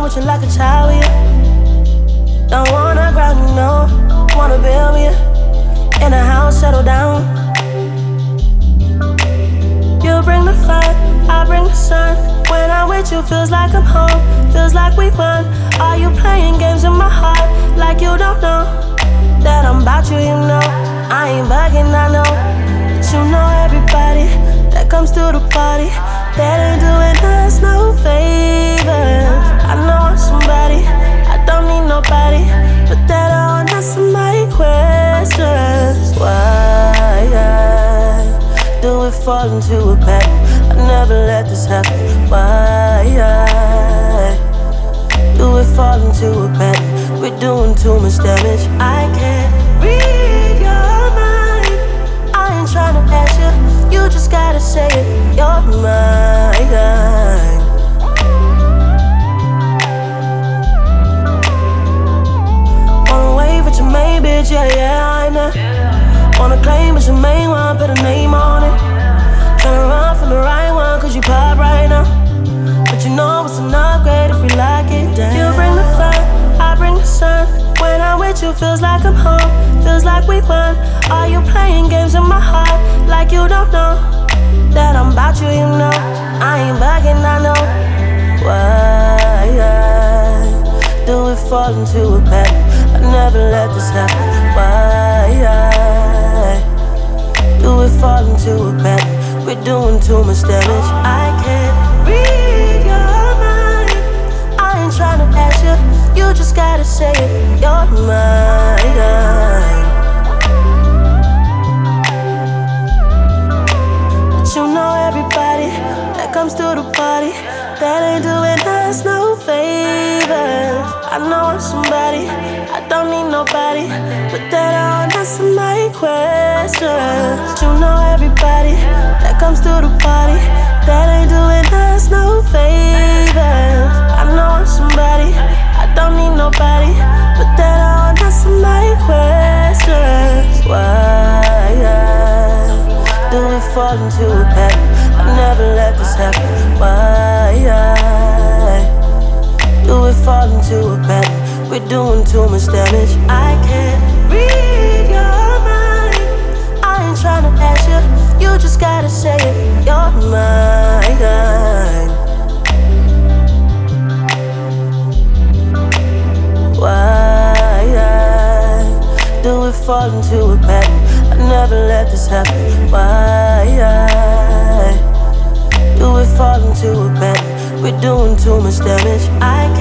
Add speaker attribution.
Speaker 1: with you like a child with you. Don't wanna ground you, no. Wanna build with you. In a house, settle down. You bring the fire, I bring the sun. When I'm with you, feels like I'm home. Feels like we won. Are you playing games in my heart? Like you don't know that I'm about you, you know. I ain't bugging, I know. But you know everybody that comes to the party, that ain't doing us no favors. I know I'm somebody, I don't need nobody, but that I don't answer my questions. Why do it fall into a pattern? I never let this happen. Why do it fall into a pattern? We're doing too much damage. I can't read your mind. I ain't tryna ask you, you just gotta say it. You're mine. Wanna wave at your main bitch, yeah, I'm there. Wanna claim it's your main one, put a name on it. Tryna run from the right one, cause you pop right now. But you know it's an upgrade if we like it. Damn. You bring the fire, I bring the sun. When I'm with you, feels like I'm home. Feels like we won. Are you playing games in my heart? Like you don't know that I'm about you, you know. I ain't bugging, I know. Why do it fall into a pattern? I never let this happen. Why do it fall into a pattern? We're doing too much damage. I can't read your mind. I ain't tryna ask you, you just gotta say it. You're mine. But you know everybody that comes to the party, that ain't doing us no favors. I know I'm somebody, I don't need nobody, but that I don't answer my questions. But you know everybody that comes to the party, that ain't doing us no favors. I know I'm somebody, I don't need nobody, but that I don't answer my questions. Why do it fall into a pattern? I never let this happen. Why do it fall into a pattern? We're doing too much damage. I can't read your mind. I ain't tryna ask you, you just gotta say it. You're mine. Why do it fall into a pattern? I never let this happen. Why do it fall into a pattern? We're doing too much damage. I